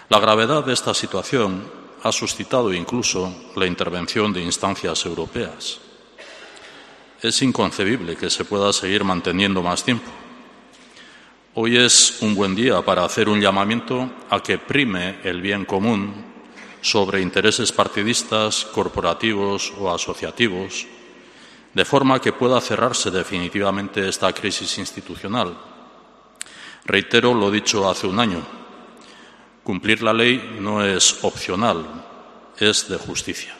La gravedad de esta situación ha suscitado incluso la intervención de instancias europeas. Es inconcebible que se pueda seguir manteniendo más tiempo. Hoy es un buen día para hacer un llamamiento a que prime el bien común sobre intereses partidistas, corporativos o asociativos, de forma que pueda cerrarse definitivamente esta crisis institucional. Reitero lo dicho hace un año: cumplir la ley no es opcional, es de justicia.